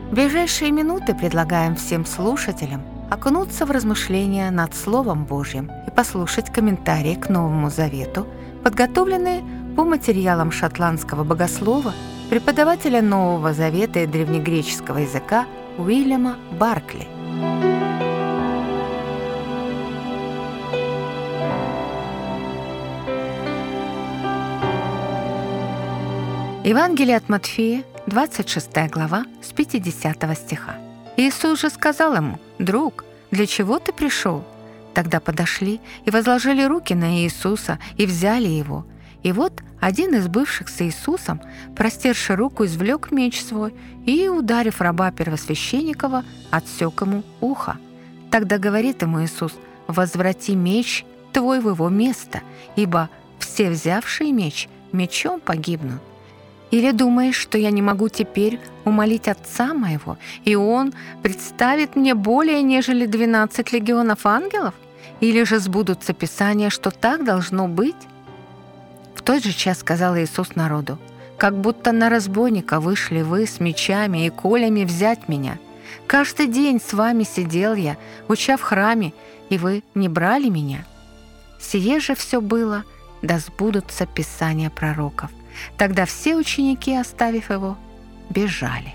В ближайшие минуты предлагаем всем слушателям окунуться в размышления над Словом Божьим и послушать комментарии к Новому Завету, подготовленные по материалам шотландского богослова, преподавателя Нового Завета и древнегреческого языка Уильяма Баркли. Евангелие от Матфея, 26 глава, с 50 стиха. Иисус же сказал ему: «Друг, для чего ты пришел?» Тогда подошли и возложили руки на Иисуса и взяли его. И вот один из бывших с Иисусом, простерши руку, извлек меч свой и, ударив раба первосвященникова, отсек ему ухо. Тогда говорит ему Иисус: «Возврати меч твой в его место, ибо все взявшие меч мечом погибнут». Или думаешь, что я не могу теперь умолить Отца моего, и Он представит мне более, нежели 12 легионов ангелов? Или же сбудутся Писания, что так должно быть?» В тот же час сказал Иисус народу: «Как будто на разбойника вышли вы с мечами и колями взять меня. Каждый день с вами сидел я, уча в храме, и вы не брали меня. Сие же все было, да сбудутся Писания пророков». Тогда все ученики, оставив его, бежали.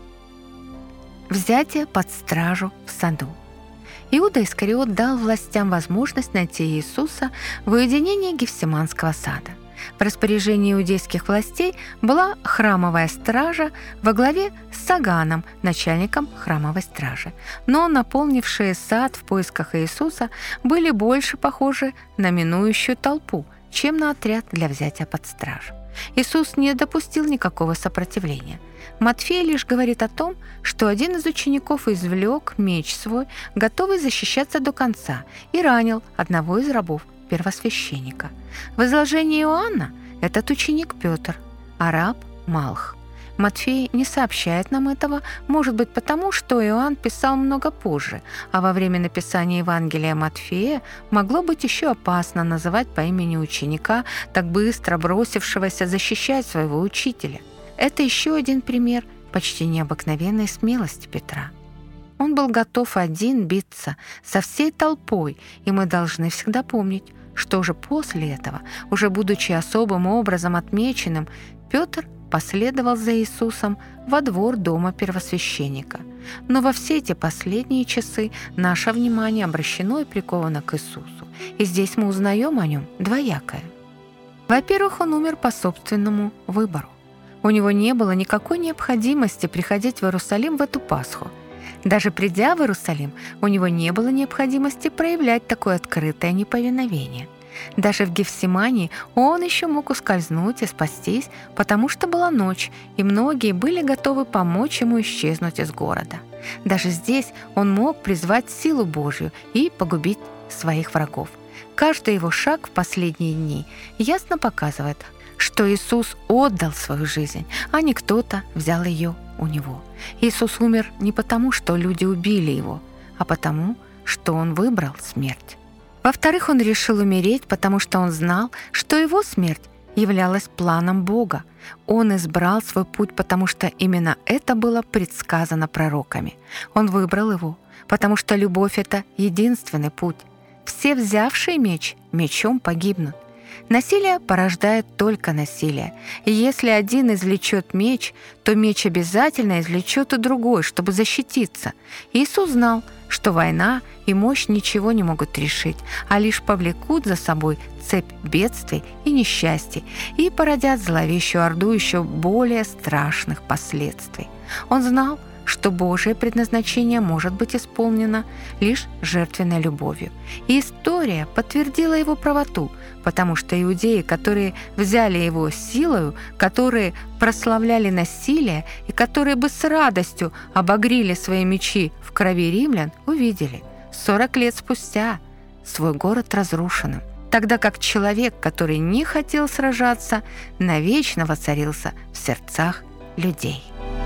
Взятие под стражу в саду. Иуда Искариот дал властям возможность найти Иисуса в уединении Гефсиманского сада. В распоряжении иудейских властей была храмовая стража во главе с Саганом, начальником храмовой стражи. Но наполнившие сад в поисках Иисуса были больше похожи на минующую толпу, чем на отряд для взятия под стражу. Иисус не допустил никакого сопротивления. Матфей лишь говорит о том, что один из учеников извлек меч свой, готовый защищаться до конца, и ранил одного из рабов первосвященника. В изложении Иоанна этот ученик Петр, а раб Малх. Матфей не сообщает нам этого, может быть, потому, что Иоанн писал много позже, а во время написания Евангелия Матфея могло быть еще опасно называть по имени ученика, так быстро бросившегося защищать своего учителя. Это еще один пример почти необыкновенной смелости Петра. Он был готов один биться со всей толпой, и мы должны всегда помнить, что уже после этого, уже будучи особым образом отмеченным, Петр последовал за Иисусом во двор дома первосвященника. Но во все эти последние часы наше внимание обращено и приковано к Иисусу. И здесь мы узнаем о нем двоякое. Во-первых, он умер по собственному выбору. У него не было никакой необходимости приходить в Иерусалим в эту Пасху. Даже придя в Иерусалим, у него не было необходимости проявлять такое открытое неповиновение. Даже в Гефсимании он еще мог ускользнуть и спастись, потому что была ночь, и многие были готовы помочь ему исчезнуть из города. Даже здесь он мог призвать силу Божью и погубить своих врагов. Каждый его шаг в последние дни ясно показывает, что Иисус отдал свою жизнь, а не кто-то взял ее у него. Иисус умер не потому, что люди убили его, а потому, что он выбрал смерть. Во-вторых, он решил умереть, потому что он знал, что его смерть являлась планом Бога. Он избрал свой путь, потому что именно это было предсказано пророками. Он выбрал его, потому что любовь — это единственный путь. Все взявшие меч мечом погибнут. Насилие порождает только насилие. И если один извлечет меч, то меч обязательно извлечет и другой, чтобы защититься. Иисус знал, что война и мощь ничего не могут решить, а лишь повлекут за собой цепь бедствий и несчастий и породят зловещую орду еще более страшных последствий. Он знал, что Божие предназначение может быть исполнено лишь жертвенной любовью. И история подтвердила его правоту, потому что иудеи, которые взяли его силою, которые прославляли насилие и которые бы с радостью обогрели свои мечи в крови римлян, увидели 40 лет спустя свой город разрушенным, тогда как человек, который не хотел сражаться, навечно воцарился в сердцах людей.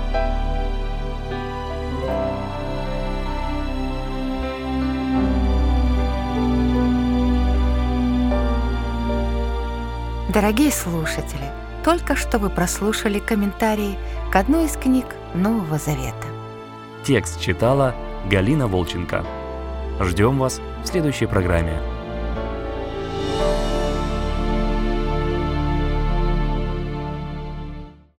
Дорогие слушатели, только что вы прослушали комментарии к одной из книг Нового Завета. Текст читала Галина Волченко. Ждем вас в следующей программе.